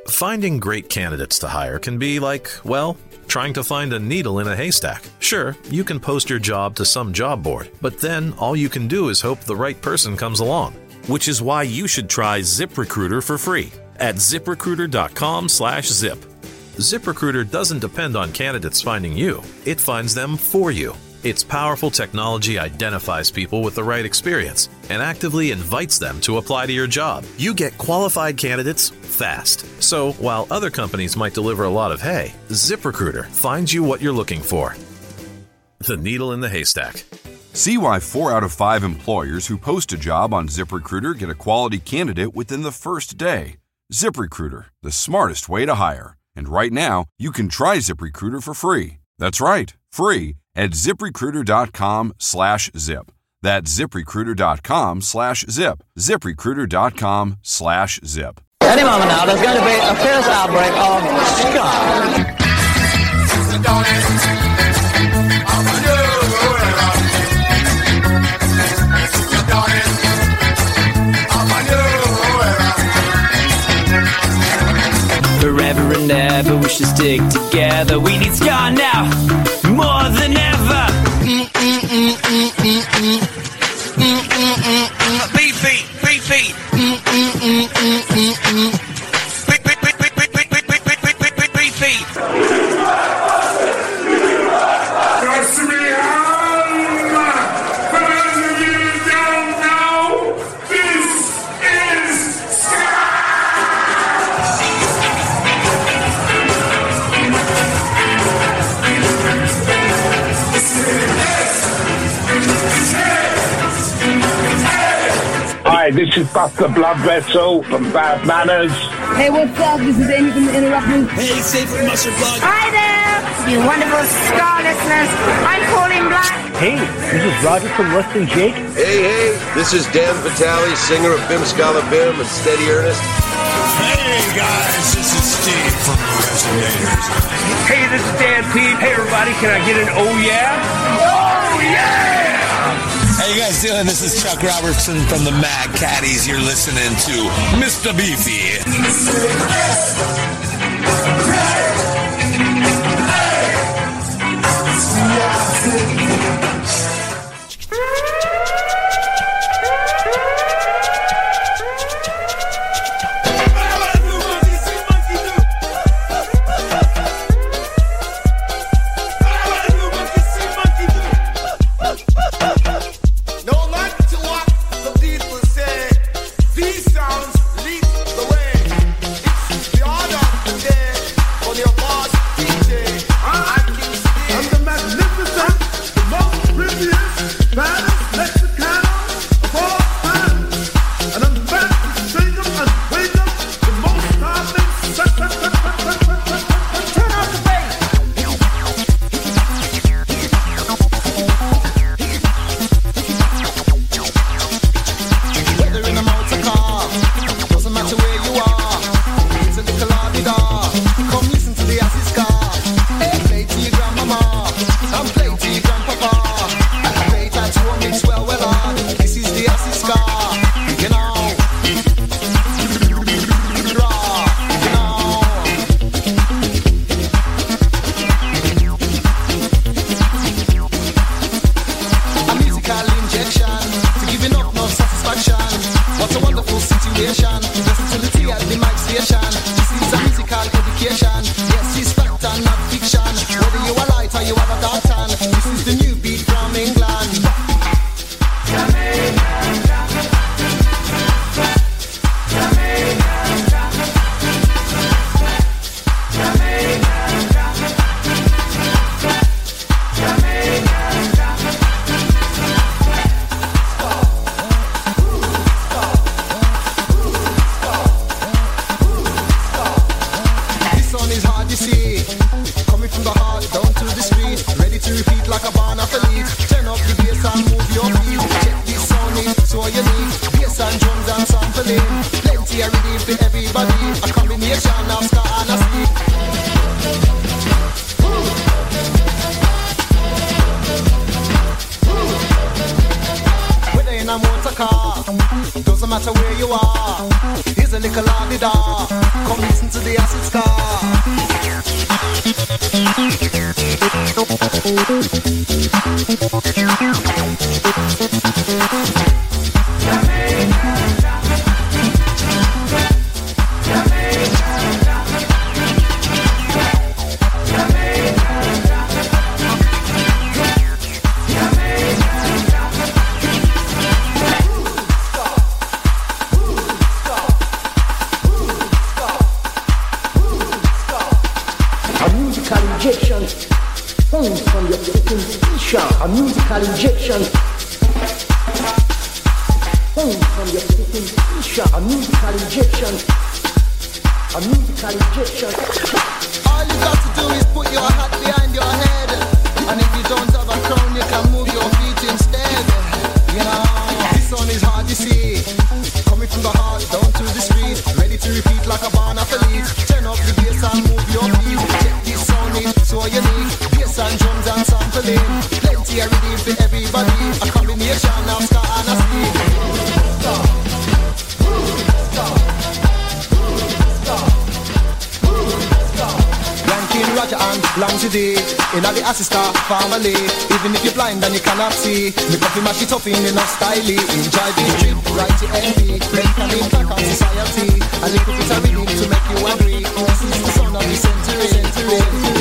Finding great candidates to hire can be like, well, trying to find a needle in a haystack. Sure, you can post your job to some job board, but then all you can do is hope the right person comes along. Which is why you should try ZipRecruiter for free at ZipRecruiter.com/zip. ZipRecruiter doesn't depend on candidates finding you. It finds them for you. Its powerful technology identifies people with the right experience and actively invites them to apply to your job. You get qualified candidates fast. So while other companies might deliver a lot of hay, ZipRecruiter finds you what you're looking for. The needle in the haystack. See why 4 out of 5 employers who post a job on ZipRecruiter get a quality candidate within the first day. ZipRecruiter, the smartest way to hire. And right now, you can try ZipRecruiter for free. That's right, free at ZipRecruiter.com/zip. That's ZipRecruiter.com/zip. ZipRecruiter.com/zip. Any moment now, there's going to be a fierce outbreak of ska. Forever and ever, we should stick together. We need ska now, more than ever. Beefy, beefy. Beefy. Hi, this is Buster Blood Vessel from Bad Manners. Hey, what's up? This is Amy from the Interrupters. Hey, Safe from Mustard Plug. Hi there, you wonderful ska listeners. I'm Pauline Black. Hey, this is Roger from Rustin' Jake. Hey, this is Dan Vitale, singer of Bim Scala Bim and Steady Ernest. Hey, guys, this is Steve from the Resonators. Hey, this is Dan Pete. Hey, everybody, can I get an oh yeah? Oh yeah! How you guys doing? This is Chuck Robertson from the Mad Caddies. You're listening to Mr. Beefy. Doesn't matter where you are. Here's a little la-di-da. Come listen to the acid star. A musical injection. From your flipping t-shirt. A musical injection. A musical injection. All you got to do is put your hat behind your head. And if you don't have a crown, you can move your feet instead. You know, this one is hard to see. Coming from the heart down to the street. Ready to repeat like a barn of elite. Turn up the bass and move your feet. Check this sound, it's so unique. Bass and drums and sampling. Plenty of rhythm for everybody. A combination of ska and a speed. Ranking Roger and Long today. In the Assista family. Even if you're blind and you cannot see, me coffee mash it up in enough style. Enjoy this trip, right to envy. Mentally impact on society. A little bit of rhythm to make you agree. This is the sound of the century.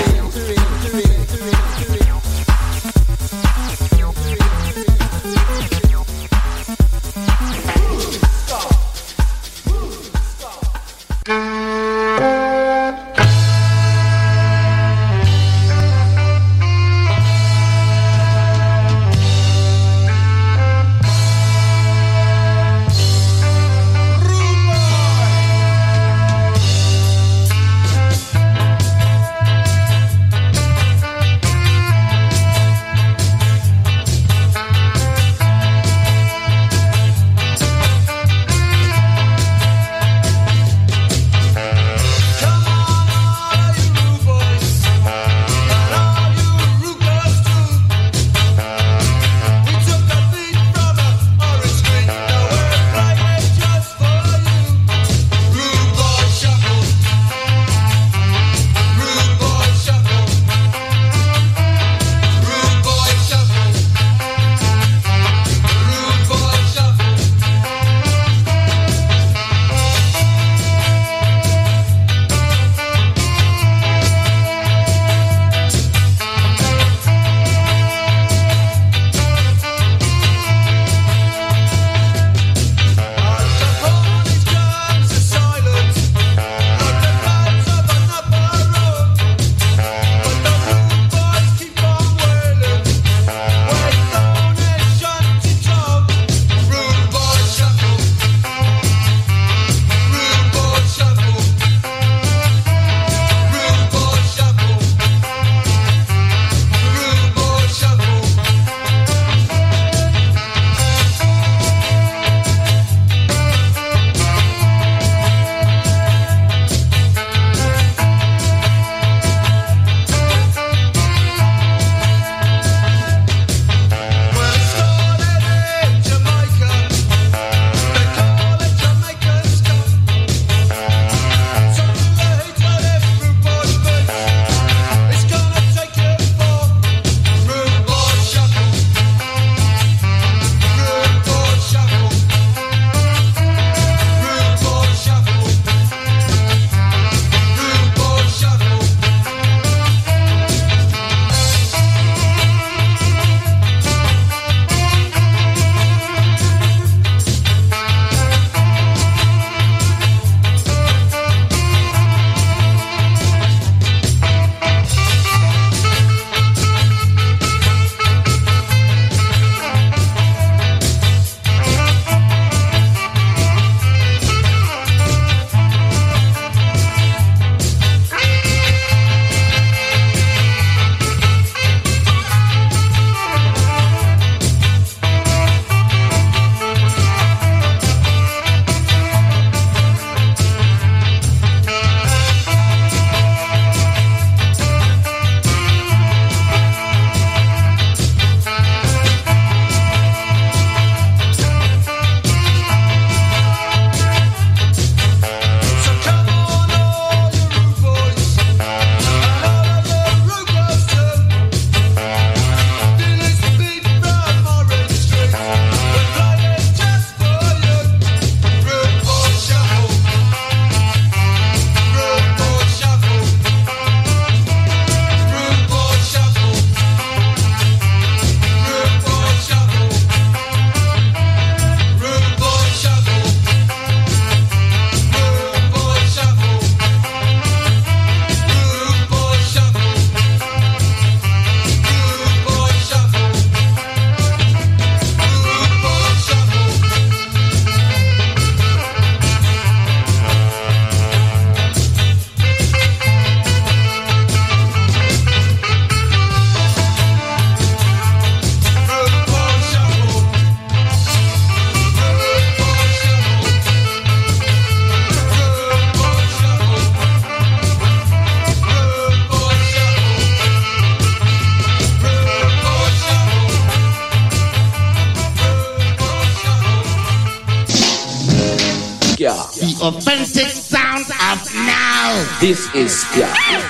authentic sound of now. This is Ska.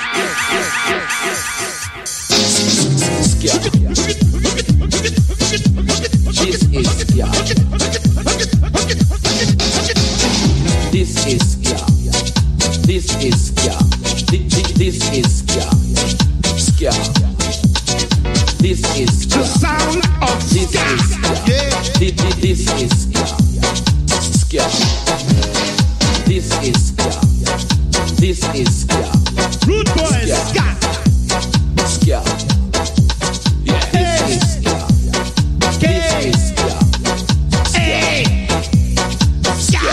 Ska. This is Ska. This is Ska. This is Ska. This is Ska. Ska. This is Ska. The sound of This is Ska. This is Ska. Ska. This is Ska. This is Ska. Rude boy Ska. Ska. Yeah. This is Ska. This is Ska. Hey. Ska.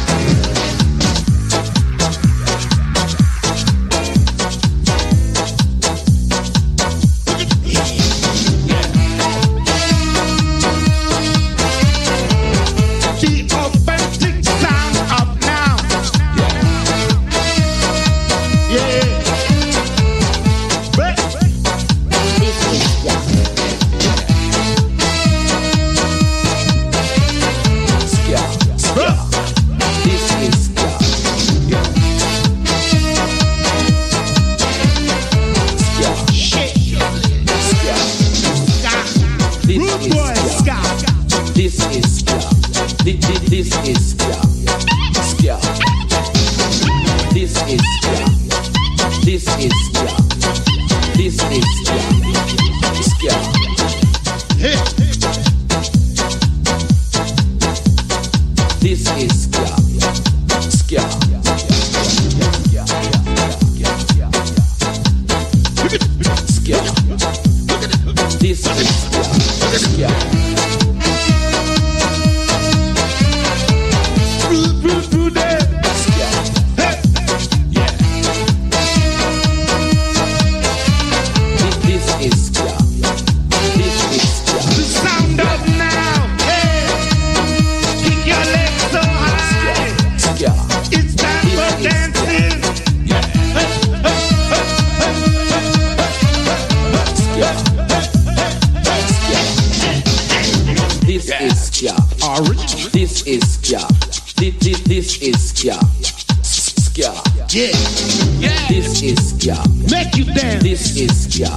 The authentic sound of now. Yeah. But This is Ska. Ska. Ska. This is Ska. Ska. shit. Ska. Ska. This Rude is boy Ska. Ska. This is Ska. This is Ska. Ska. This is Ska. This is Ska. This is Ska. Ska. Hey. This is Ska. Ska. Ska. This is Ska. Ska. Rude day. Ska. Yeah. This is Ska. This is Ska. The sound of now. Hey. Kick your legs so high. Ska. It's time for dancing. This is Ska. This is Ska. This is Ska. Ska. Yeah. This is Ska. Make you dance. This is Ska.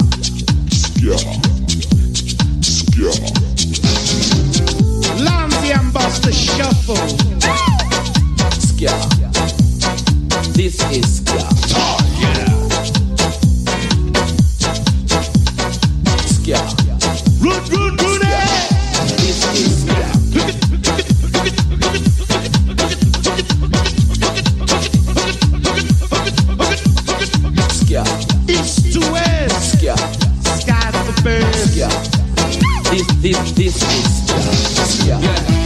Lamsey and Buster Shuffle. Ska. This is Ska. Ska. Rude. This is Ska. Ska. East to west. Ska. Sky's the best. Ska. This is Ska. Ska.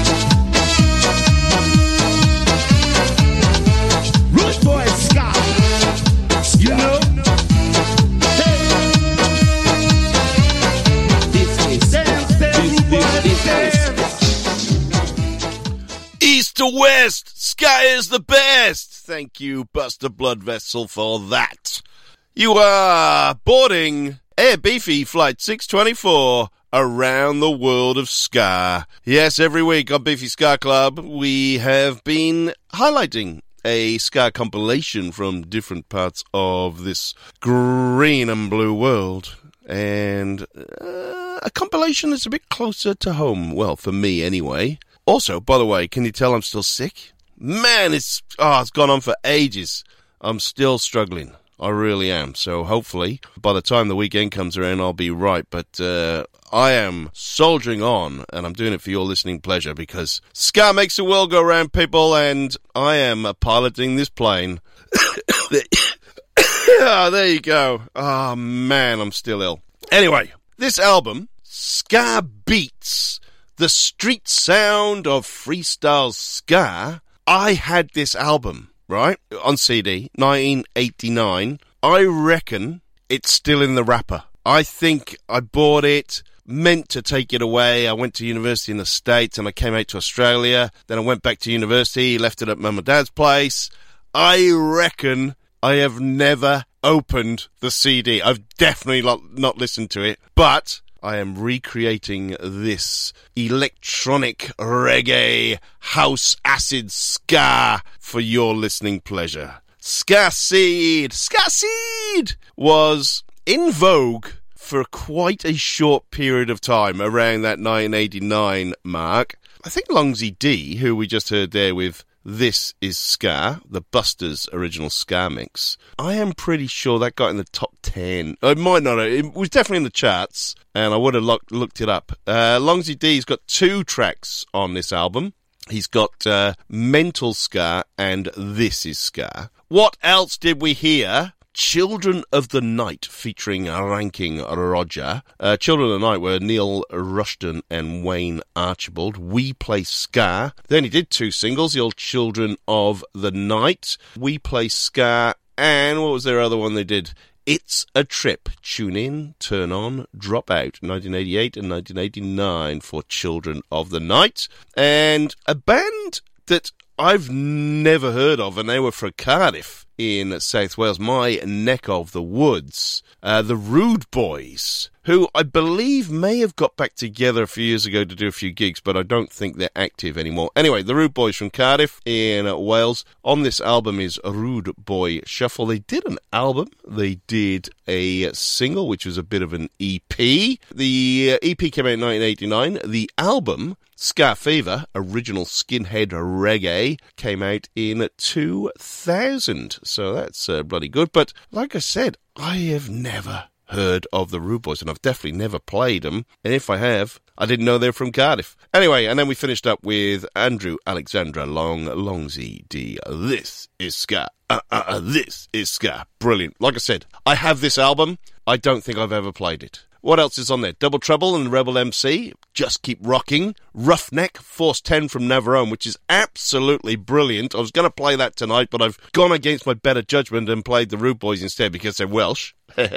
Rude boy Ska. You know. Hey. This is Dance, rude boy, dance. East to west, Ska is the best. Thank you, Buster Blood Vessel, for that. You are boarding Air Beefy Flight 624 around the world of Ska. Yes, every week on Beefy Ska Club, we have been highlighting a Ska compilation from different parts of this green and blue world. And a compilation that's a bit closer to home. Well, for me anyway. Also, by the way, can you tell I'm still sick? Man, it's gone on for ages. I'm still struggling. I really am. So hopefully, by the time the weekend comes around, I'll be right. But I am soldiering on, and I'm doing it for your listening pleasure, because Ska makes the world go round, people, and I am piloting this plane. There you go. Oh, man, I'm still ill. Anyway, this album, Ska Beats, the street sound of freestyle ska. I had this album, right, on CD, 1989. I reckon it's still in the wrapper. I think I bought it, meant to take it away. I went to university in the States and I came out to Australia. Then I went back to university, left it at mum and dad's place. I reckon I have never opened the CD. I've definitely not listened to it, but I am recreating this electronic reggae house acid ska for your listening pleasure. Ska Seed was in vogue for quite a short period of time, around that 1989 mark. I think Longsy D, who we just heard there with This Is Ska, the Busters original ska mix, I am pretty sure that got in the top 10. It might not have. It was definitely in the charts, and I would have looked it up. Longsy D's got 2 tracks on this album. He's got Mental Ska and This Is Ska. What else did we hear? Children of the Night featuring Ranking Roger. Children of the Night were Neil Rushton and Wayne Archibald. We Play Ska. Then he did 2 singles, the old Children of the Night, We Play Ska, and what was their other one they did? It's a Trip. Tune in, turn on, drop out. 1988 and 1989 for Children of the Night. And a band that I've never heard of, and they were from Cardiff in South Wales, my neck of the woods. The Rude Boys, who I believe may have got back together a few years ago to do a few gigs, but I don't think they're active anymore. Anyway, the Rude Boys from Cardiff in Wales. On this album is Rude Boy Shuffle. They did an album. They did a single, which was a bit of an EP. The EP came out in 1989. The album, Ska Fever, Original Skinhead Reggae, came out in 2000. So that's bloody good. But like I said, I have never heard of the Rude Boys, and I've definitely never played them. And if I have, I didn't know they're from Cardiff. Anyway, and then we finished up with Andrew Alexandra Longsy D. This is Ska. This is Ska. Brilliant. Like I said, I have this album. I don't think I've ever played it. What else is on there? Double Trouble and Rebel MC, Just Keep Rocking, Roughneck, Force 10 from Navarone, which is absolutely brilliant. I was going to play that tonight, but I've gone against my better judgment and played the Rude Boys instead because they're Welsh.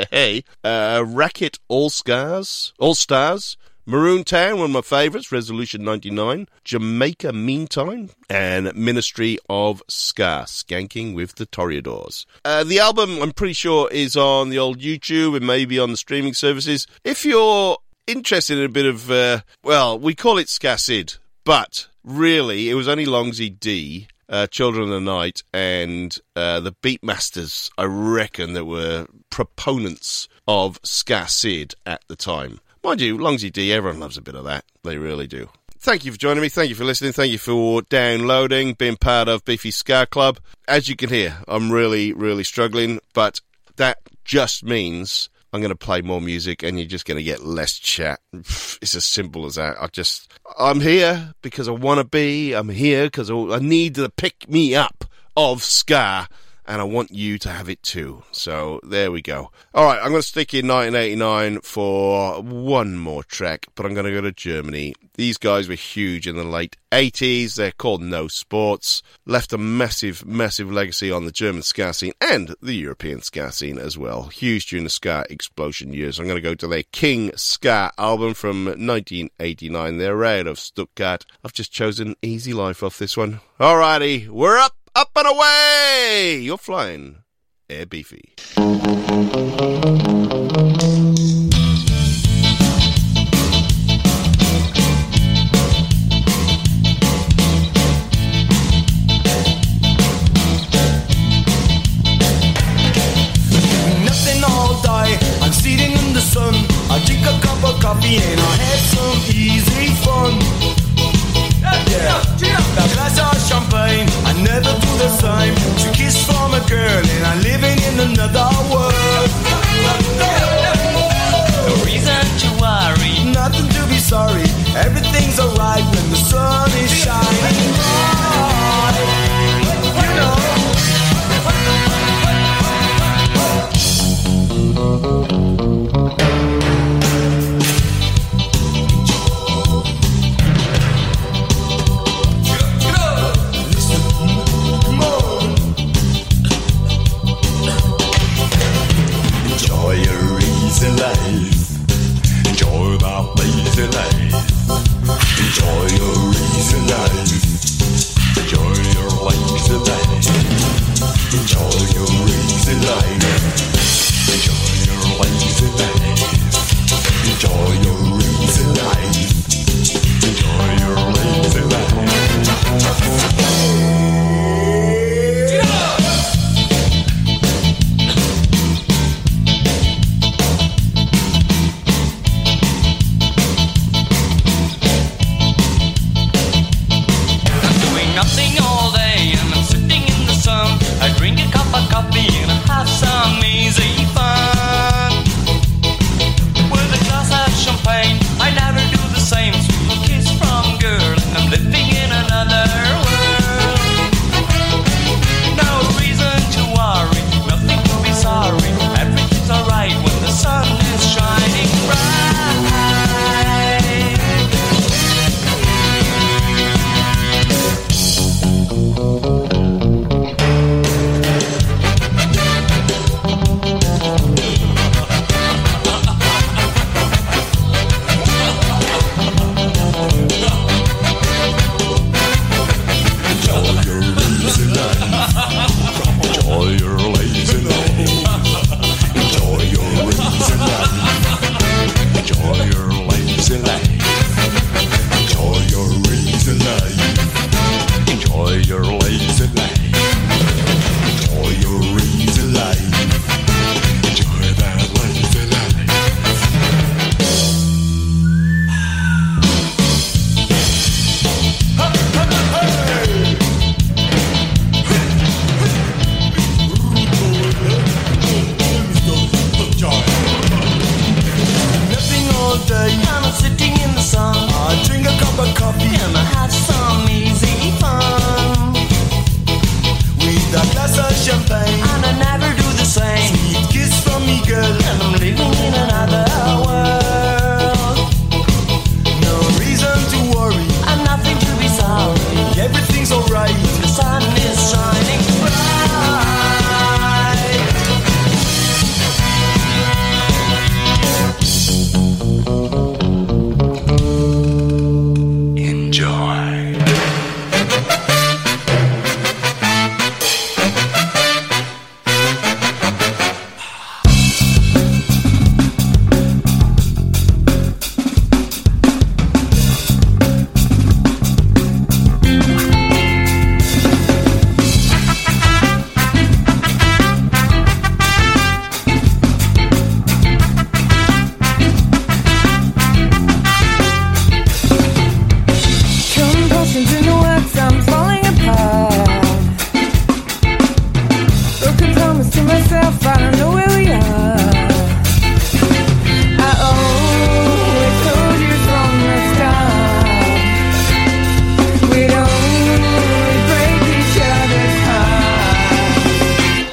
Racket All Stars, Maroon Town, one of my favourites, Resolution 99, Jamaica Meantime, and Ministry of Ska, Skanking with the Toreadors. The album, I'm pretty sure, is on the old YouTube and maybe on the streaming services. If you're interested in a bit of, we call it Ska Sid, but really, it was only Longsy D, Children of the Night, and the Beatmasters, I reckon, that were proponents of Ska Sid at the time. Mind you, Longsy D, everyone loves a bit of that. They really do. Thank you for joining me. Thank you for listening. Thank you for downloading, being part of Beefy Ska Club. As you can hear, I'm really, really struggling, but that just means I'm going to play more music and you're just going to get less chat. It's as simple as that. I'm here because I want to be. I'm here because I need the pick me up of ska. And I want you to have it too. So there we go. All right, I'm going to stick in 1989 for one more track, but I'm going to go to Germany. These guys were huge in the late 80s. They're called No Sports. Left a massive, massive legacy on the German ska scene and the European ska scene as well. Huge during the ska explosion years. I'm going to go to their King Ska album from 1989. They're out of Stuttgart. I've just chosen Easy Life off this one. All righty, we're up and away! You're flying Air Beefy. Nothing all day, I'm sitting in the sun. I drink a cup of coffee and I have some easy fun. A glass of champagne, I never do the same. To kiss from a girl and I'm living in another world. No reason to worry, nothing to be sorry. Everything's alright when the sun is shining bright. You know.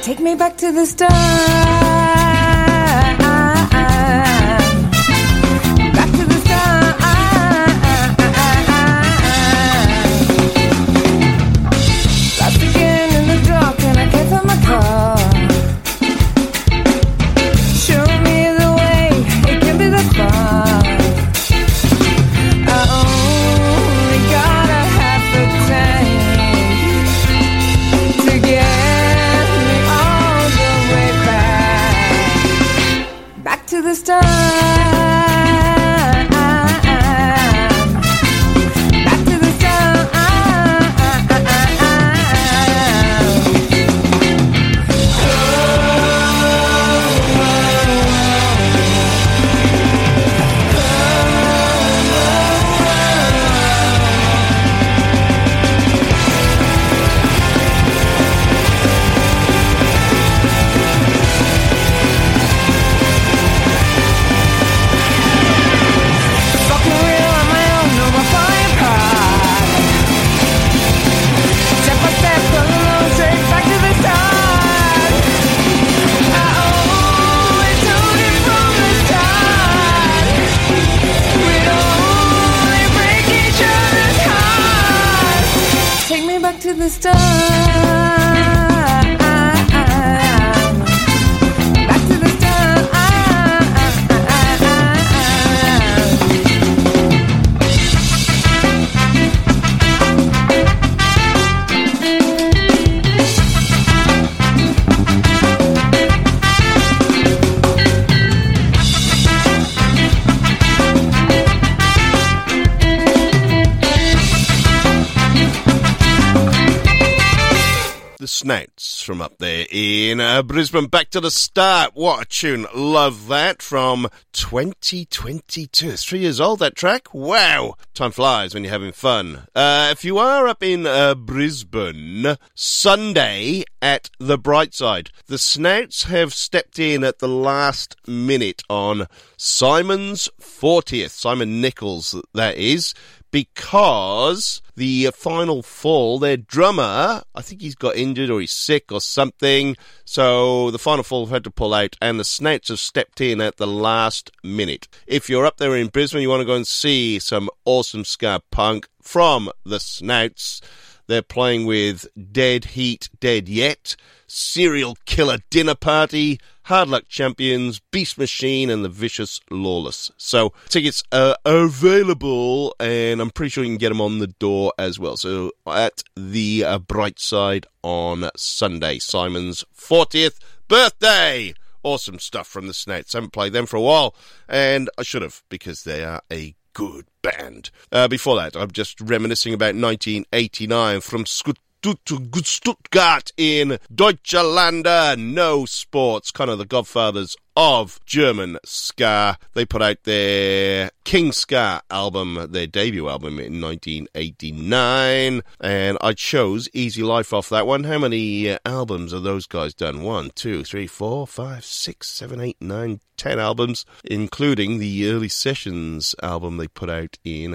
Take me back to the start. Back to the start. Lost again in the dark and I can't find my car. Show me the way, it can be that far. I only got a half a tank to get me all the way back to the start. Back to the start. To the start. Back to the start. The Snouts from up there in Brisbane. Back to the start. What a tune. Love that from 2022. It's 3 years old, that track. Wow. Time flies when you're having fun. If you are up in Brisbane, Sunday at the Brightside, the Snouts have stepped in at the last minute on Simon's 40th. Simon Nichols, that is. Because the final fall, their drummer, I think he's got injured or he's sick or something, so the final fall had to pull out, and the Snouts have stepped in at the last minute. If you're up there in Brisbane, you want to go and see some awesome ska punk from the Snouts. They're playing with Dead Heat, Dead Yet, Serial Killer Dinner Party, Hard Luck Champions, Beast Machine, and The Vicious Lawless. So tickets are available, and I'm pretty sure you can get them on the door as well. So at the Brightside on Sunday, Simon's 40th birthday. Awesome stuff from the Snouts. Haven't played them for a while, and I should have, because they are a good band. Before that, I'm just reminiscing about 1989 from Stuttgart in Deutschland. No Sports, kind of the godfathers of German ska. They put out their King Ska album, their debut album, in 1989, and I chose Easy Life off that one. How many albums have those guys done? 1, 2, 3, 4, 5, 6, 7, 8, 9, 10 albums, including the Early Sessions album they put out in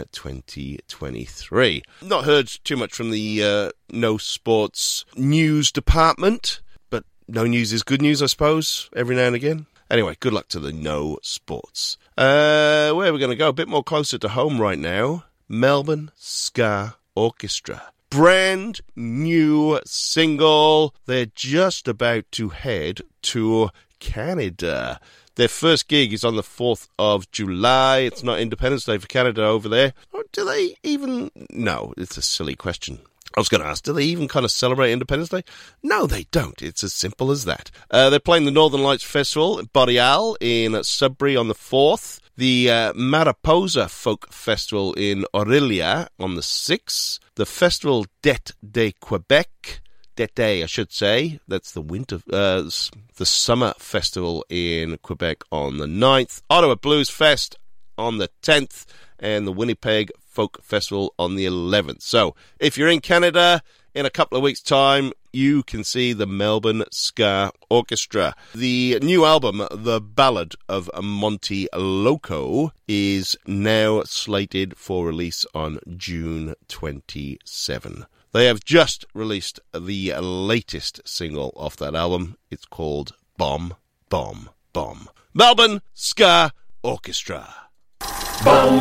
2023. Not heard too much from the No Sports news department, but no news is good news, I suppose, every now and again. Anyway, good luck to the No Sports. Where are we going to go? A bit more closer to home right now. Melbourne Ska Orchestra. Brand new single. They're just about to head to Canada. Their first gig is on the 4th of July. It's not Independence Day for Canada over there. Or do they even... No, it's a silly question. I was going to ask, do they even kind of celebrate Independence Day? No, they don't. It's as simple as that. They're playing the Northern Lights Festival at Boreal in Sudbury on the 4th. The Mariposa Folk Festival in Orillia on the 6th. The Festival d'Ete de Quebec. D'été, I should say. That's the winter, the summer festival in Quebec on the 9th. Ottawa Blues Fest on the 10th. And the Winnipeg Folk Festival on the 11th. So, if you're in Canada in a couple of weeks' time, you can see the Melbourne Ska Orchestra. The new album, The Ballad of Monty Loco, is now slated for release on June 27. They have just released the latest single off that album. It's called Bomb, Bomb, Bomb. Melbourne Ska Orchestra. Boom,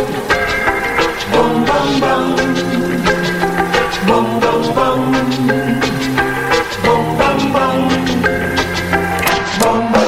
boom, boom, boom. Boom, boom, boom. Boom, boom, boom. Boom, boom.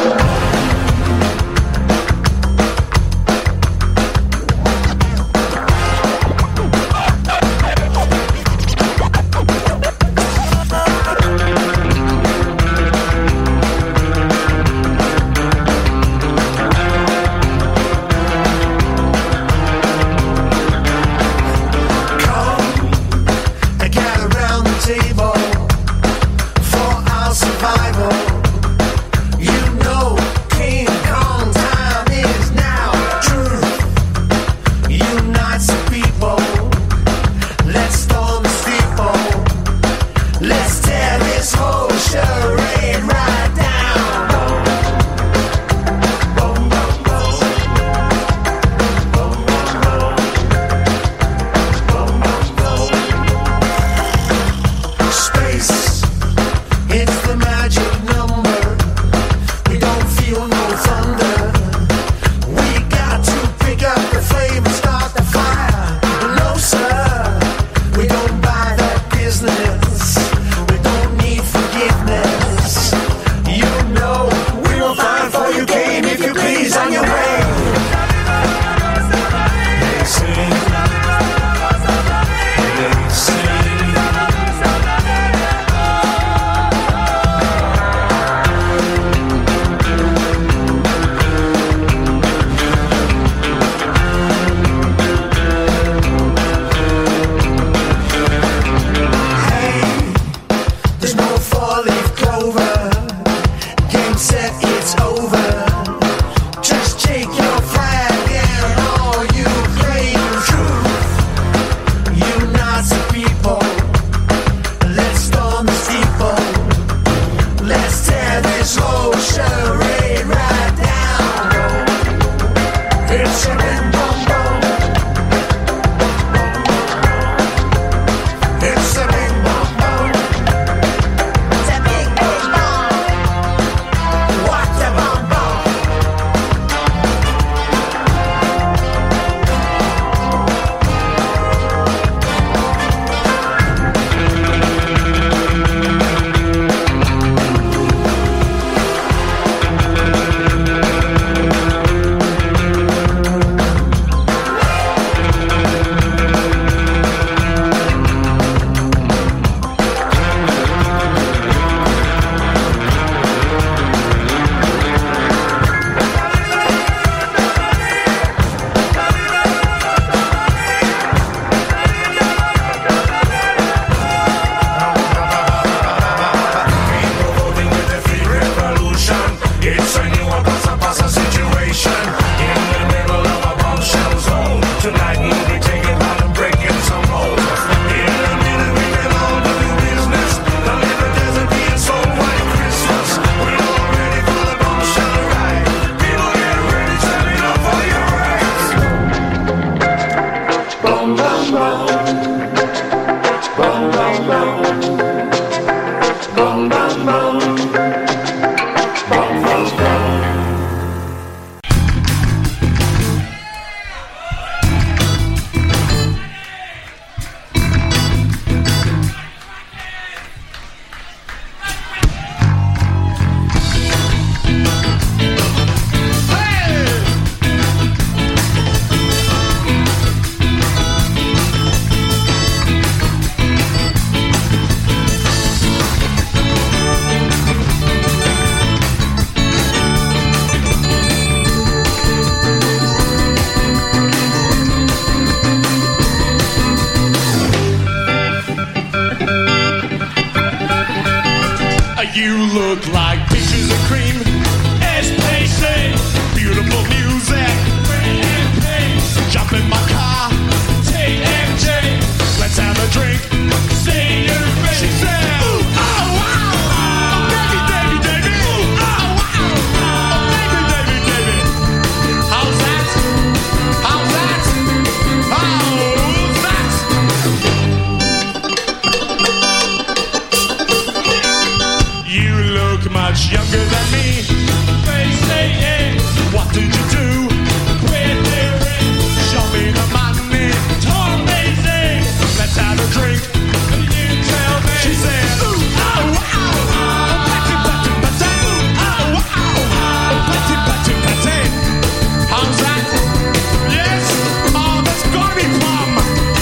You look like pictures of cream. SPC, beautiful music. Jump in my car, TMG. Let's have a drink. See you, baby. She said, ooh, oh, wow. Oh, baby, baby, baby. Ooh, oh, wow. Oh, baby, baby, baby. How's that? How's that? How's that? much younger than me. They say, hey, what did you do with the ring? Show me the money, it's amazing. Let's have a drink, and you tell me. She said, ooh, oh, oh, oh, patty, patty, patty, oh, oh, oh, patty, patty, patty. How's that? Yes? Oh, that's gotta be plum.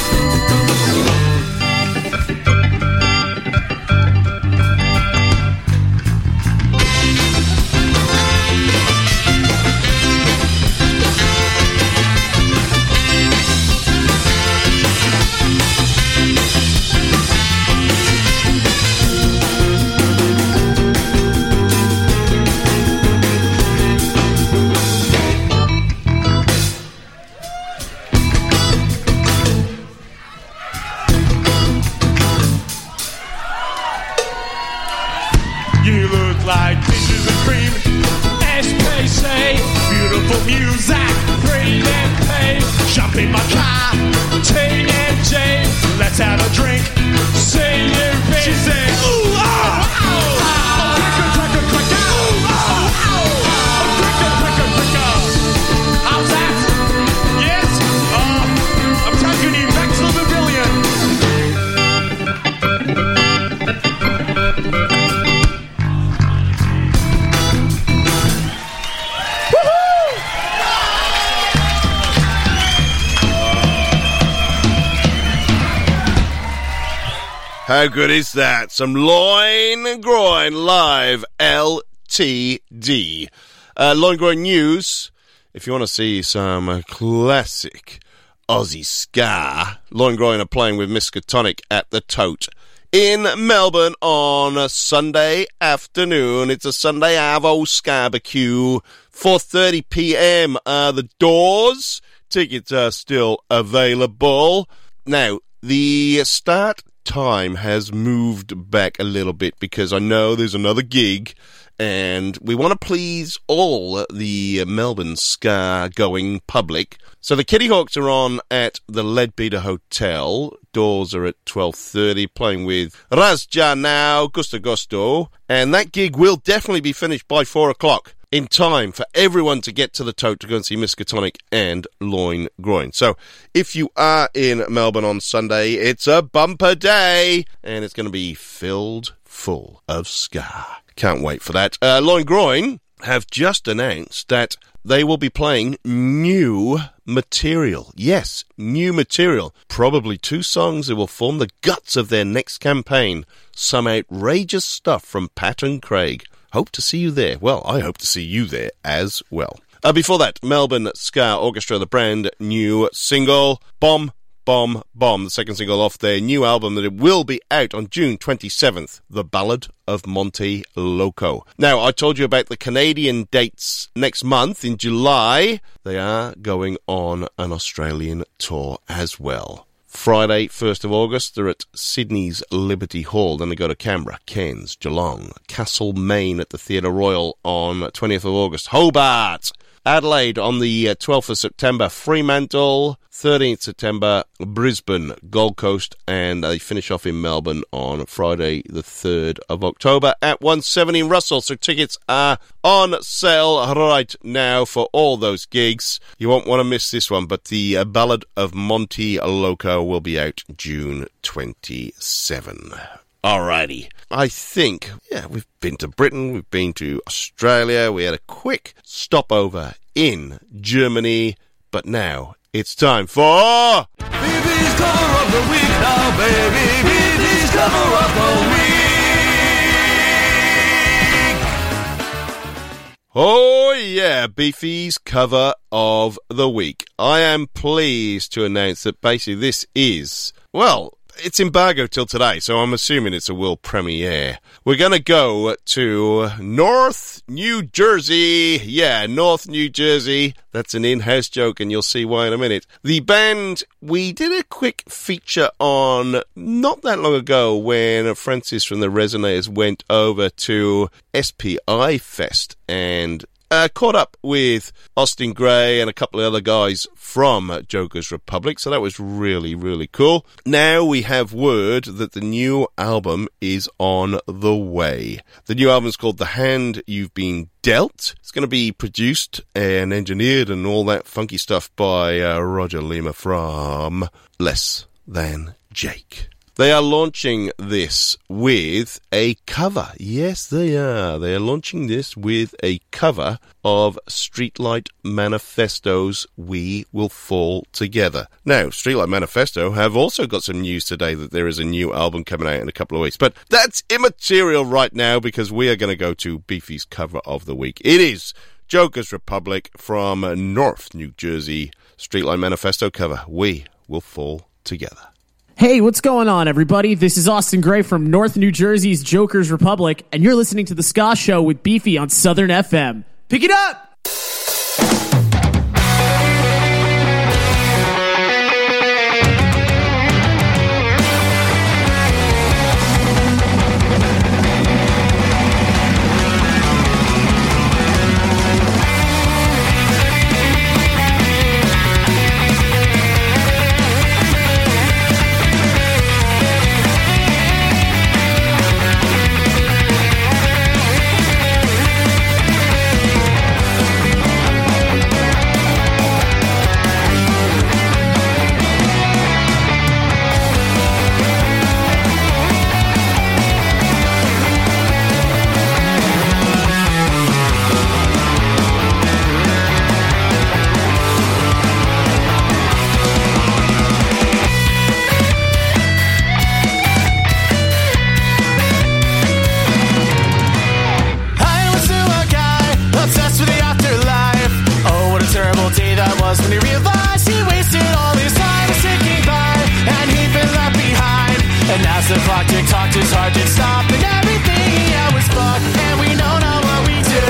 You look like peaches and cream, SPC, beautiful music, free and pay. Jump in my car, TMG, let's have a drink, CUP. She said, ooh, oh, oh, oh, cracker, cracker, cracker, ooh, oh, oh, oh, cracker, cracker, cracker. How's that? Yes? Oh, I'm taking you back to the pavilion. How good is that? Some Loin and Groin live LTD. Loin Groin news. If you want to see some classic Aussie ska, Loin Groin are playing with Miskatonic at the Tote in Melbourne on a Sunday afternoon. It's a Sunday Avo Scarbecue, 4:30 p.m. The doors. Tickets are still available. Now, the start time has moved back a little bit because I know there's another gig and we want to please all the Melbourne ska-going public. So the Kitty Hawks are on at the Leadbeater Hotel. Doors are at 12:30, playing with Raz Janau, Gusto Gusto, and that gig will definitely be finished by 4 o'clock. In time for everyone to get to the Tote to go and see Miskatonic and Loin Groin. So, if you are in Melbourne on Sunday, it's a bumper day, and it's going to be filled full of ska. Can't wait for that. Loin Groin have just announced that they will be playing new material. Yes, new material. Probably 2 songs that will form the guts of their next campaign. Some outrageous stuff from Pat and Craig. Hope to see you there. Well, I hope to see you there as well. Before that, Melbourne Ska Orchestra, the brand new single, Bomb, Bomb, Bomb, the second single off their new album that it will be out on June 27th, The Ballad of Monte Loco. Now, I told you about the Canadian dates next month in July. They are going on an Australian tour as well. Friday, 1st of August, they're at Sydney's Liberty Hall. Then they go to Canberra, Cairns, Geelong, Castlemaine at the Theatre Royal on 20th of August, Hobart, Adelaide on the 12th of September, Fremantle, 13th September, Brisbane, Gold Coast, and they finish off in Melbourne on Friday, the 3rd of October at 170 Russell. So tickets are on sale right now for all those gigs. You won't want to miss this one, but the Ballad of Monte Loco will be out June 27. Alrighty. I think, we've been to Britain, we've been to Australia, we had a quick stopover in Germany, but now it's time for... BB's cover of the week now, baby. BB's cover of the week. Oh yeah, Beefy's cover of the week. I am pleased to announce that basically this is, well, it's embargo till today, so I'm assuming it's a world premiere. We're going to go to North New Jersey. Yeah, North New Jersey. That's an in-house joke, and you'll see why in a minute. The band, we did a quick feature on not that long ago when Francis from the Resonators went over to SPI Fest, and caught up with Austin Gray and a couple of other guys from Joker's Republic, so that was really, really cool. Now we have word that the new album is on the way. The new album is called The Hand You've Been Dealt. It's going to be produced and engineered and all that funky stuff by Roger Lima from Less Than Jake. They are launching this with a cover. Yes, they are. They are launching this with a cover of Streetlight Manifesto's We Will Fall Together. Now, Streetlight Manifesto have also got some news today that there is a new album coming out in a couple of weeks. But that's immaterial right now because we are going to go to Beefy's cover of the week. It is Joker's Republic from North New Jersey. Streetlight Manifesto cover, We Will Fall Together. Hey, what's going on, everybody? This is Austin Gray from North New Jersey's Joker's Republic, and you're listening to The Ska Show with Beefy on Southern FM. Pick it up! When he realized he wasted all his time ticking by, and he'd been left behind. And as the clock tick-tocked, his heart did stop, and everything he had was fucked. And we know now what we do.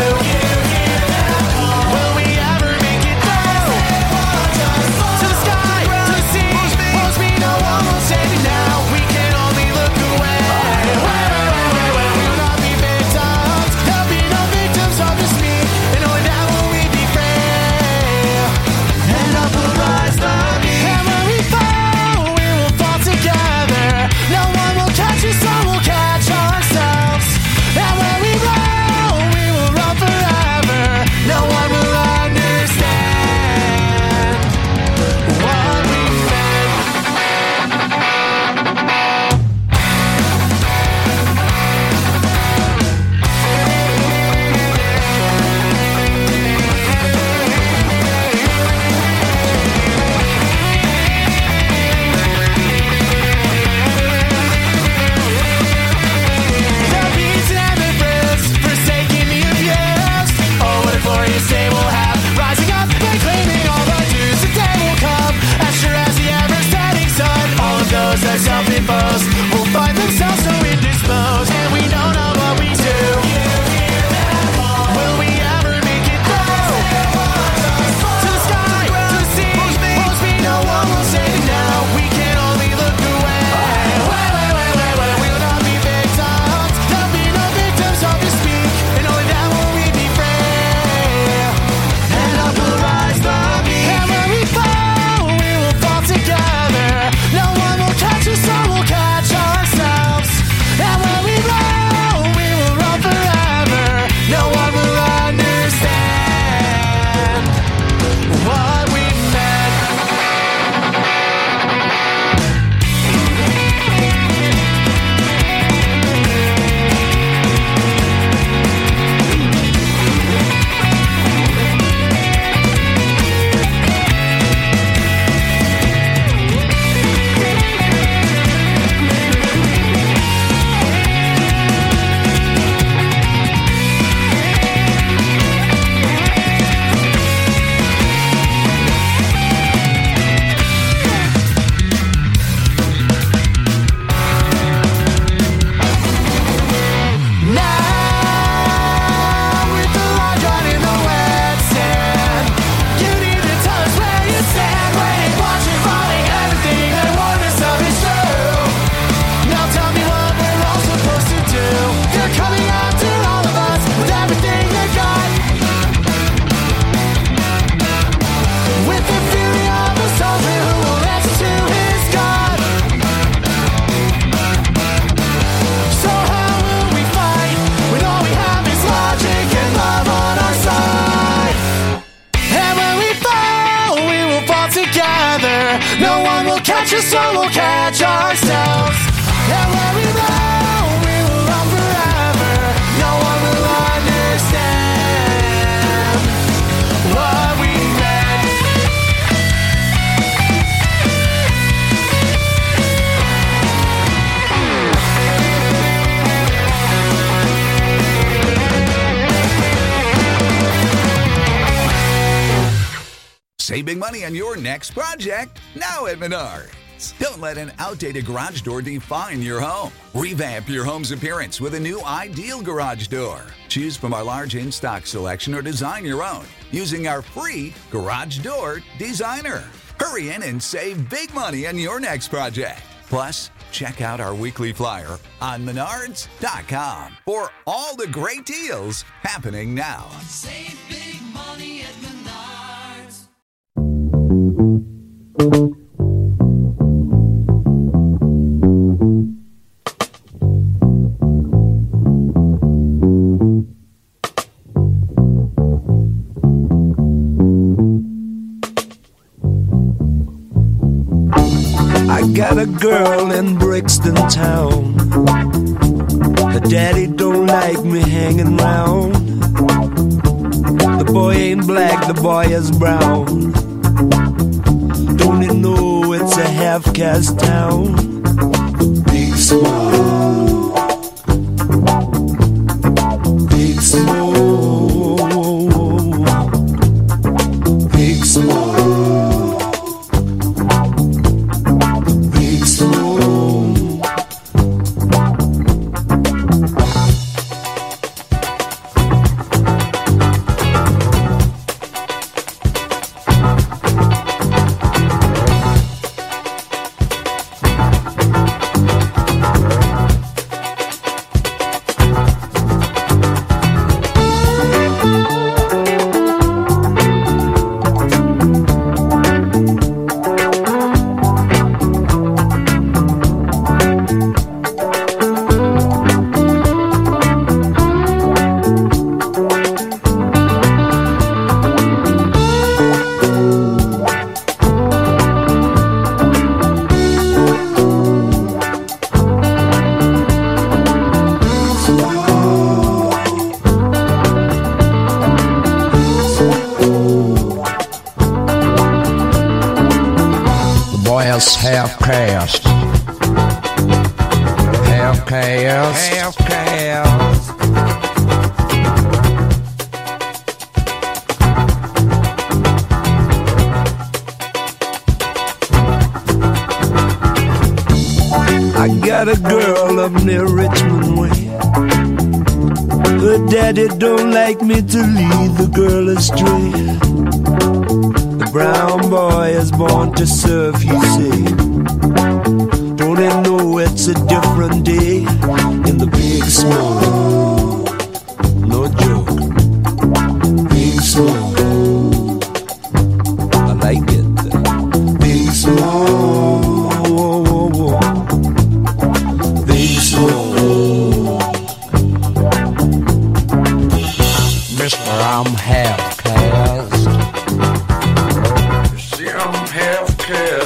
Will we ever make it through? To the sky, to the sea, won't me, no one will save me now. We can only look away. We will not be victims. There'll be no victims of this me. And only now will we be free. And up will rise the beat. And when we fall, we will fall together. No one will catch us, some will catch ourselves. Save big money on your next project now at Menards. Don't let an outdated garage door define your home. Revamp your home's appearance with a new ideal garage door. Choose from our large in-stock selection or design your own using our free Garage Door Designer. Hurry in and save big money on your next project. Plus, check out our weekly flyer on Menards.com for all the great deals happening now. Save big money at Menards. I got a girl in Brixton town. Her daddy don't like me hanging round. The boy ain't black, the boy is brown. Don't you know it's a half-caste town? Big smoke, big smoke, big smoke. Half-caste. Half-caste. Half-caste. I got a girl up near Richmond Way. Her daddy don't like me to lead the girl astray. The brown boy is born to serve, you say. Don't they know it's a different day in the big smoke? No joke. Big smoke. I like it. Big smoke. Big smoke. Mister, I'm half-caste. See, I'm half-caste.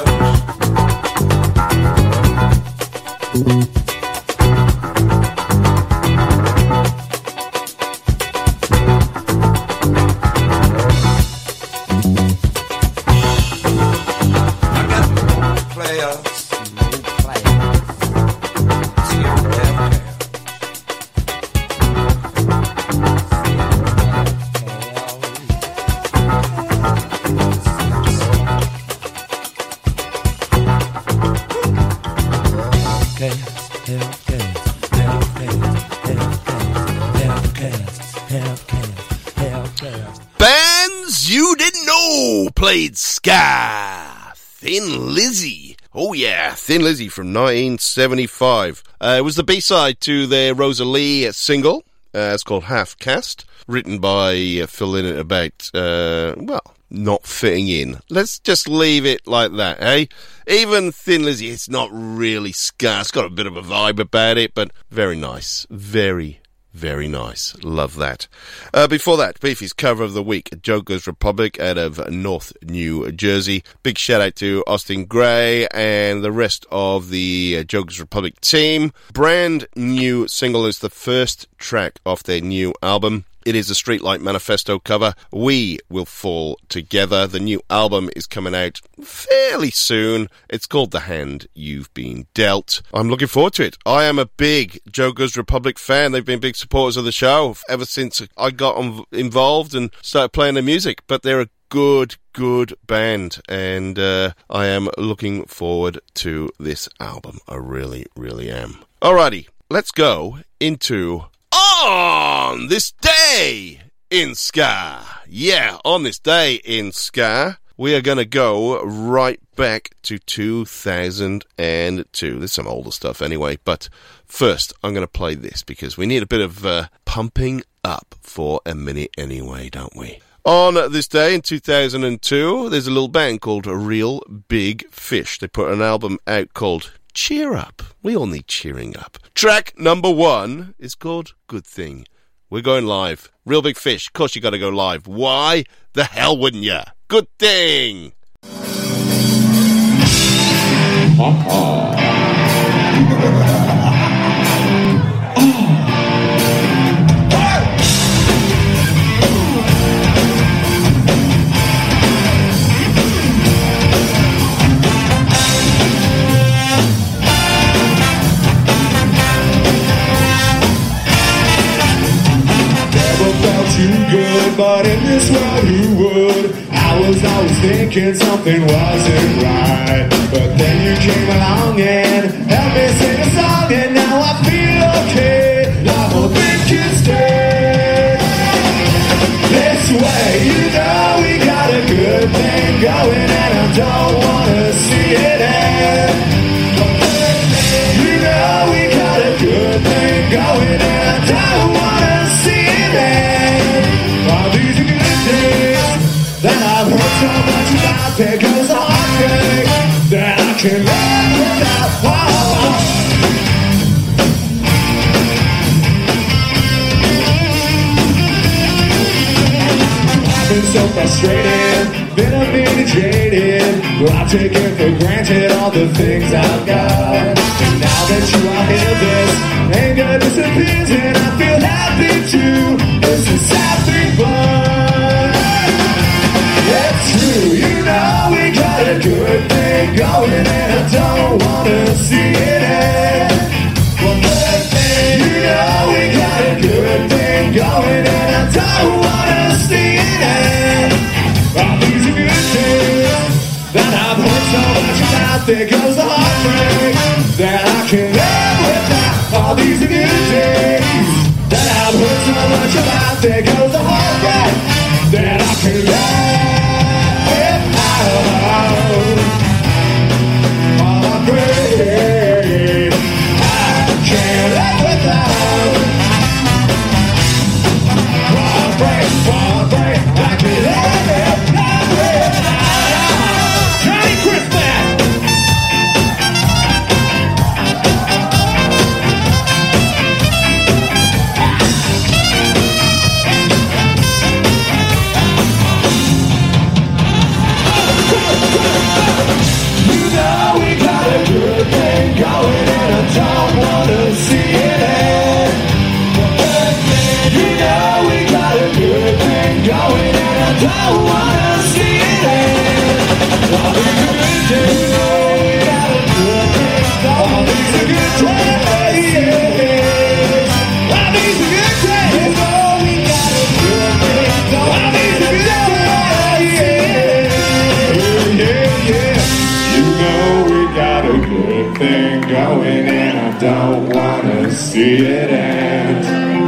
Bands you didn't know played ska. Thin Lizzy. Oh yeah, Thin Lizzy from 1975. It was the B-side to their Rosalie single. It's called Half-Caste, written by Phil Lynott about, not fitting in. Let's just leave it like that, eh? Even Thin Lizzy, it's not really ska. It's got a bit of a vibe about it, but very nice. Very, very nice. Love that. Before that, Beefy's cover of the week, Joker's Republic out of North New Jersey. Big shout out to Austin Gray and the rest of the Joker's Republic team. Brand new single is the first track off their new album. It is a Streetlight Manifesto cover. We Will Fall Together. The new album is coming out fairly soon. It's called The Hand You've Been Dealt. I'm looking forward to it. I am a big Joker's Republic fan. They've been big supporters of the show ever since I got involved and started playing their music. But they're a good band, and I am looking forward to this album. I really, really am. Alrighty, let's go into On This Day in Ska. Yeah, On This Day in Ska, we are going to go right back to 2002. There's some older stuff anyway, but first I'm going to play this because we need a bit of pumping up for a minute anyway, don't we? On this day in 2002, there's a little band called Real Big Fish. They put an album out called Cheer Up. We all need cheering up. Track number 1 is called Good Thing. We're going live. Real Big Fish. Of course you got to go live. Why the hell wouldn't you? Good Thing. Too good, but in this world who would? I was always thinking something wasn't right, but then you came along and helped me sing a song, and now I feel okay. I will think you stay this way. You know we got a good thing going, and I don't wanna see it end. You know we got a good thing going, and I don't wanna see it end. All these are good things that I've heard so much about. There goes a heartbreak that I can live without. I've been so frustrated, been a bit jaded. Well, I've taken for granted all the things I've got. And now that you are here, this anger disappears, and I feel happy too. This is having fun. It's true, you know we got a good thing going, and I don't wanna see it end. Well, good thing, you know we got a good thing going, and I don't wanna see it end. All these are good things that I've heard so much about. There goes the heartbreak that I can live without. All these are good things that I've heard so much about. There goes the heartbreak that I can live without. Heartbreak I can't live without. Heartbreak I can live without. Johnny Christmas. Going and I don't wanna see it end. You know we got a good thing going, and I don't wanna see it end. All these are good days, oh, we got a good thing going. All these are good days. All these are good days, oh, we got a good thing going. All these are good days. Yeah. You know we got a good thing going, and I don't wanna see it end.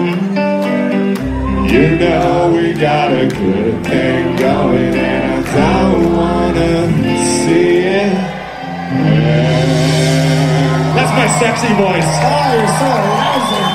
You know we got a good thing going, and I don't wanna see it end. That's my sexy voice. Oh, you're so amazing.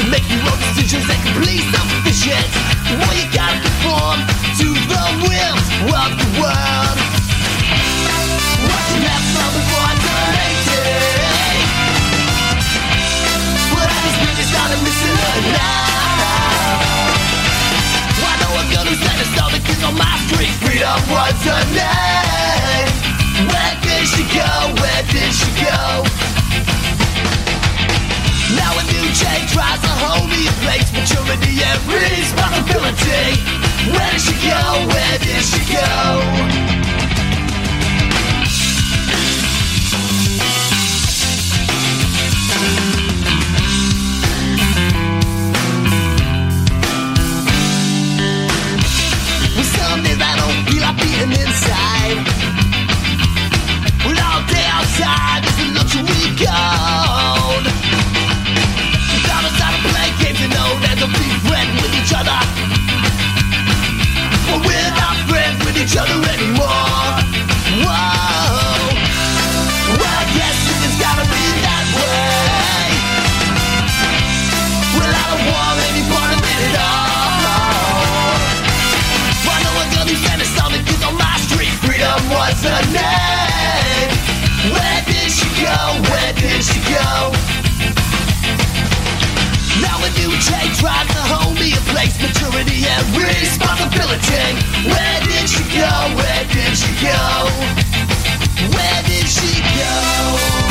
Decisions that complete self-sufficient. Well, you gotta conform to the whims Freedom was her name. Where did she go? Where did she go? Now a new Jay tries to hold me in place. Maturity and responsibility. Where did she go? Where did she go? Some days I don't feel like being inside. Well, all day outside is a luxury gold. Daughters out to play games, you know, there's a big friend with each other. But we're not friends with each other anymore. Whoa. Well, I guess it's gotta be that way. Well, I don't want any part of it at all. On my street, freedom was her name. Where did she go? Where did she go? Now a new change tries to hold me in place. Maturity and responsibility. Where did she go? Where did she go? Where did she go?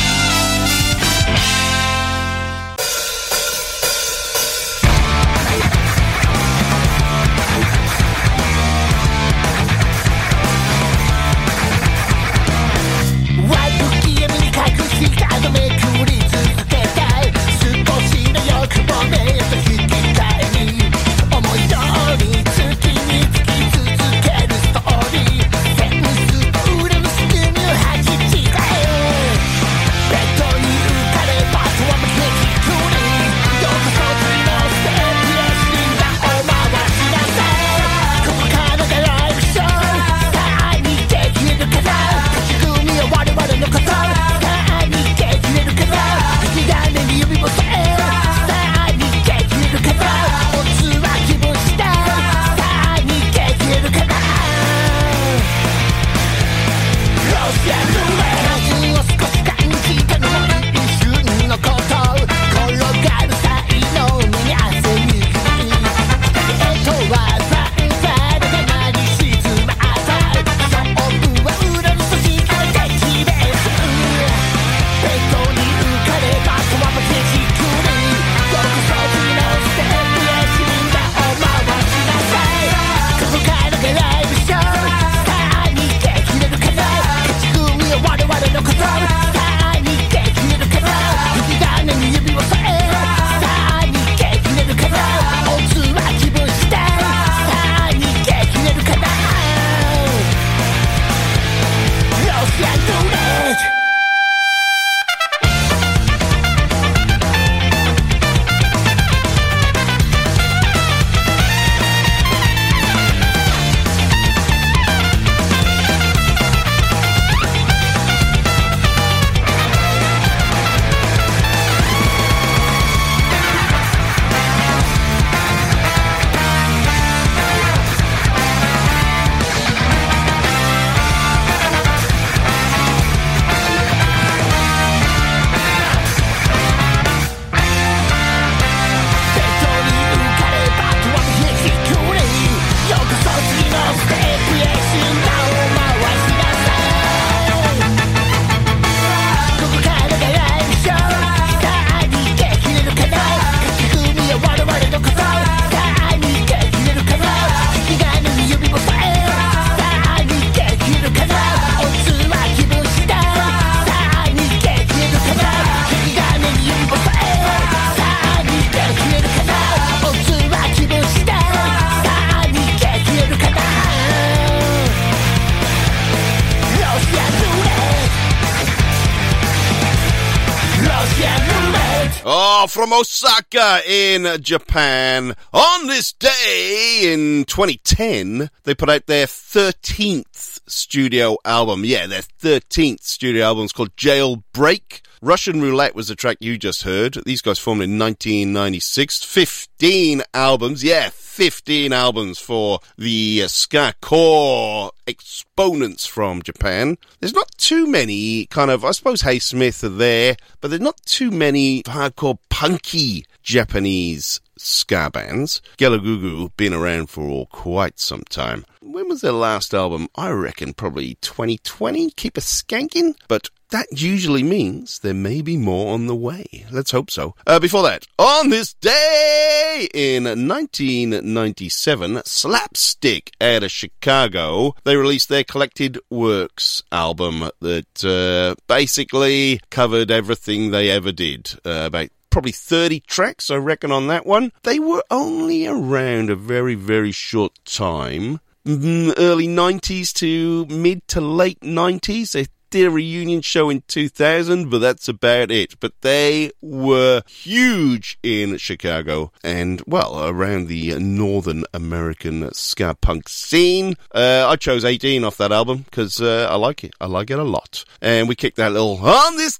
From Osaka in Japan. On this day in 2010, they put out their 13th studio album. Yeah, their 13th studio album is called Jailbreak. Russian Roulette was the track you just heard. These guys formed in 1996. 15 albums. Yeah, 15 albums for the ska core exponents from Japan. There's not too many kind of, I suppose Hey Smith are there, but there's not too many hardcore punky Japanese ska bands. Gelagugu been around for quite some time. when was their last album? I reckon probably 2020, Keep a Skankin', but that usually means there may be more on the way. Let's hope so. Before that, on this day in 1997, Slapstick out of Chicago, they released their Collected Works album that basically covered everything they ever did. About probably 30 tracks, I reckon, on that one. They were only around a very, very short time. Early 90s to mid to late 90s. They did a reunion show in 2000, but that's about it. But they were huge in Chicago and, well, around the Northern American ska punk scene. I chose 18 off that album because I like it. I like it a lot. And we kicked that little On This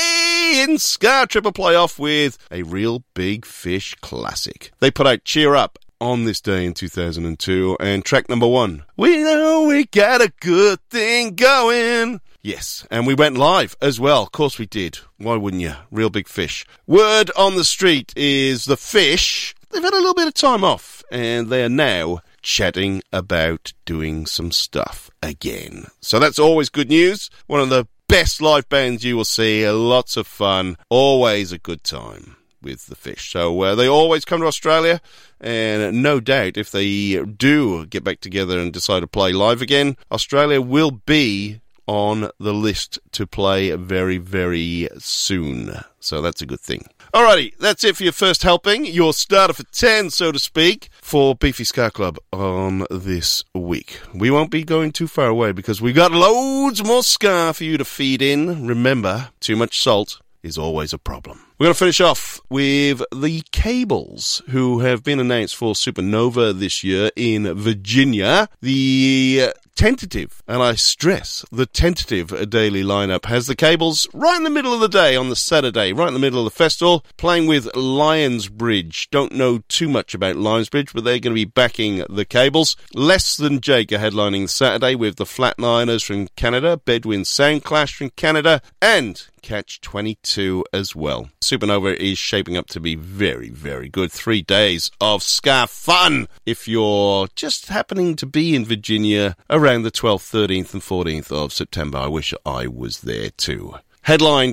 Day in Ska triple play off with a real Big Fish classic. They put out Cheer Up on this day in 2002, and track number 1, We Know We Got a Good Thing Going. Yes, and we went live as well. Of course we did. Why wouldn't you? Real Big Fish. Word on the street is the Fish, they've had a little bit of time off, and they are now chatting about doing some stuff again. So that's always good news. One of the best live bands you will see. Lots of fun. Always a good time with the Fish. So they always come to Australia, and no doubt if they do get back together and decide to play live again, Australia will be on the list to play very, very soon. So that's a good thing. Alrighty, that's it for your first helping, your starter for 10, so to speak, for Beefy Ska Club on this week. We won't be going too far away because we got loads more ska for you to feed in. Remember, too much salt is always a problem. We're going to finish off with the Cables, who have been announced for Supernova this year in Virginia. The tentative, and I stress the tentative daily lineup, has the Cables right in the middle of the day on the Saturday, right in the middle of the festival, playing with Lionsbridge. Don't know too much about Lionsbridge, but they're going to be backing the Cables. Less Than Jake are headlining Saturday with the Flatliners from Canada, Bedouin Soundclash from Canada, and Catch-22 as well. Supernova is shaping up to be very, very good. 3 days of ska fun if you're just happening to be in Virginia around the 12th, 13th and 14th of September. I wish I was there too. Headlined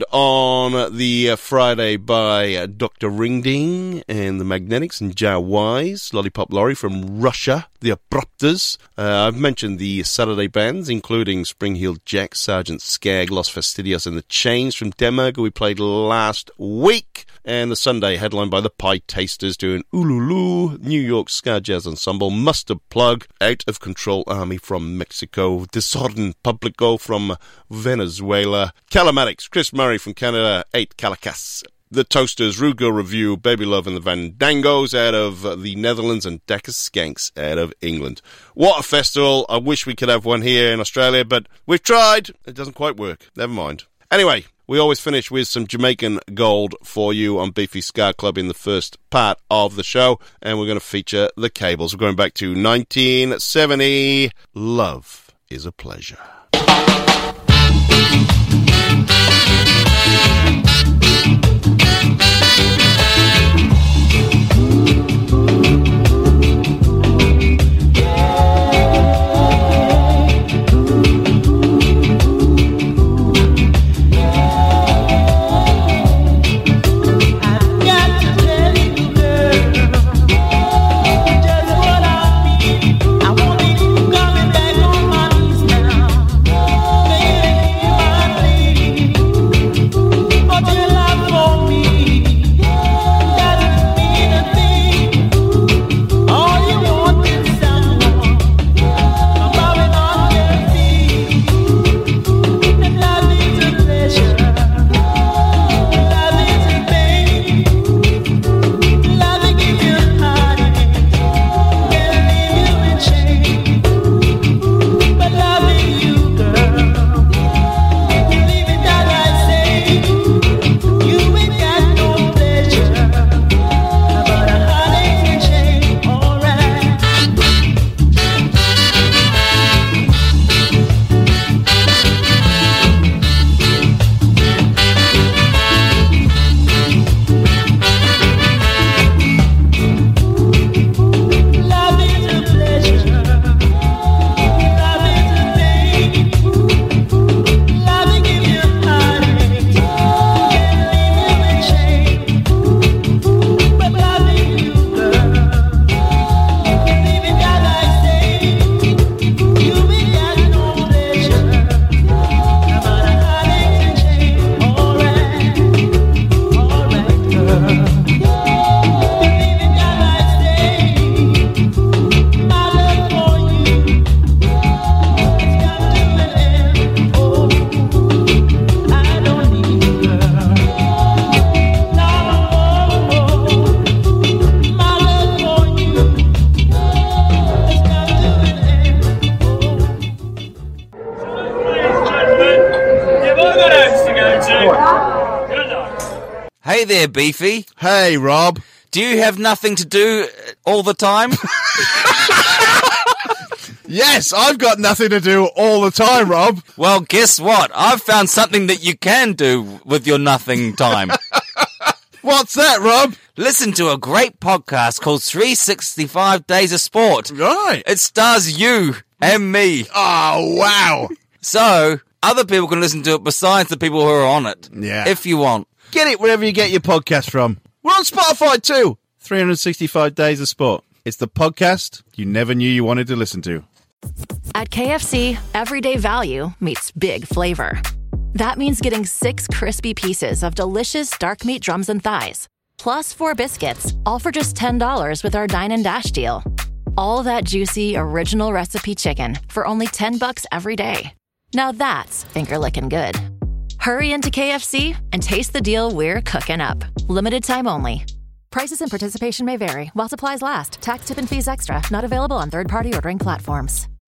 on the Friday by Dr. Ringding and the Magnetics and Jar Wise, Lollipop Lorry from Russia, the Abrupters. I've mentioned the Saturday bands, including Spring-Heeled Jack, Sergeant Skag, Los Fastidios and the Chains from Denmark, who we played last week. And the Sunday headlined by the Pie Tasters doing Ululu, New York Ska Jazz Ensemble, Mustard Plug, Out of Control Army from Mexico, Desorden Publico from Venezuela, Calamatics, Chris Murray from Canada, 8 Calacas, the Toasters, Rugo Review, Baby Love and the Vandangos out of the Netherlands, and Dakar Skanks out of England. What a festival. I wish we could have one here in Australia, but we've tried. It doesn't quite work. Never mind. Anyway, we always finish with some Jamaican gold for you on Beefy Ska Club in the first part of the show, and we're going to feature the Cables. We're going back to 1970. Love is a Pleasure. I want you coming back on my knees now. Hey there, Beefy. Hey, Rob. Do you have nothing to do all the time? Yes, I've got nothing to do all the time, Rob. Well, guess what? I've found something that you can do with your nothing time. What's that, Rob? Listen to a great podcast called 365 Days of Sport. Right. It stars you and me. Oh, wow. So, other people can listen to it besides the people who are on it. Yeah. If you want. Get it wherever you get your podcast from. We're on Spotify too. 365 Days of Sport. It's the podcast you never knew you wanted to listen to. At KFC, everyday value meets big flavor. That means getting 6 crispy pieces of delicious dark meat drums and thighs, plus 4 biscuits, all for just $10 with our Dine and Dash deal. All that juicy, original recipe chicken for only $10 every day. Now that's finger-licking good. Hurry into KFC and taste the deal we're cooking up. Limited time only. Prices and participation may vary while supplies last. Tax, tip, and fees extra. Not available on third-party ordering platforms.